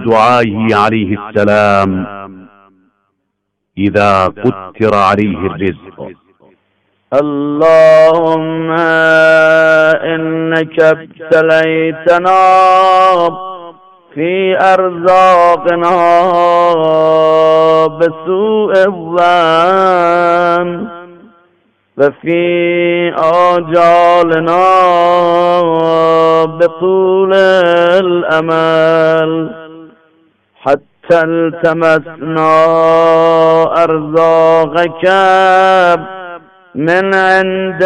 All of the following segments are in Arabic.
من دعائه عليه السلام إذا قدر عليه الرزق: اللهم إنك ابتليتنا في أرزاقنا بسوء الظن، وفي آجالنا بطول الأمل، حتى التمسنا أرزاقك من عند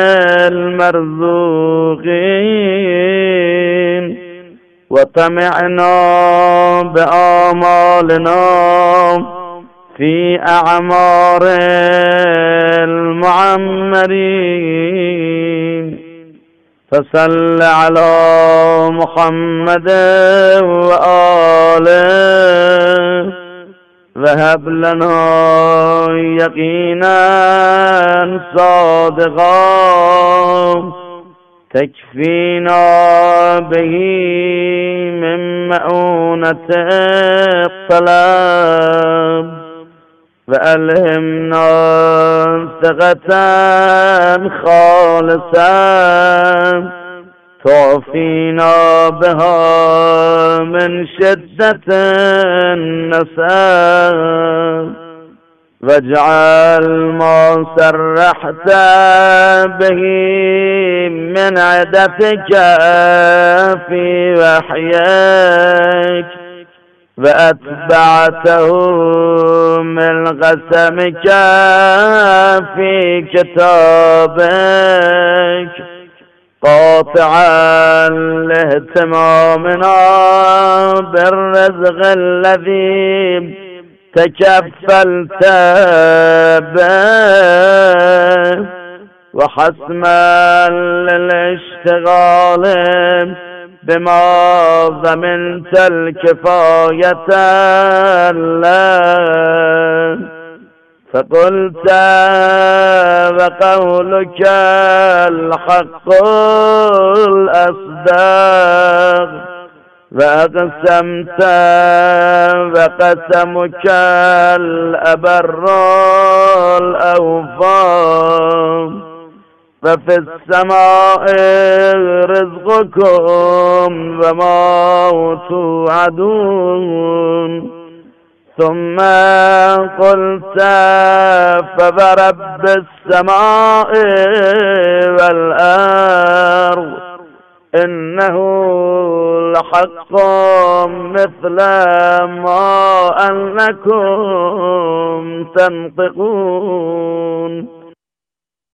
المرزوقين، وطمعنا بآمالنا في أعمار المعمرين. فصل على محمد وآله، وهب لنا يقينا صادقا تكفينا به من مؤونة الطلب، وألهمنا ثقة خالصة تعفينا بها من شدة النسب، واجعل ما سرحت به من عدتك في وحيك، وأتبعته من قسمك في كتابك، قاطعا لاهتمامنا بالرزق الذي تكفلت به، وحسما للاشتغال بما ضمنت الكفاية له. فقلت وقولك الحق الأصدق، وأقسمت وقسمك الأبر الأوفى. ففي السماء رزقكم وما توعدون. ثم قلت فورب السماء والأرض إنه لحق مثل ما أنكم تنطقون.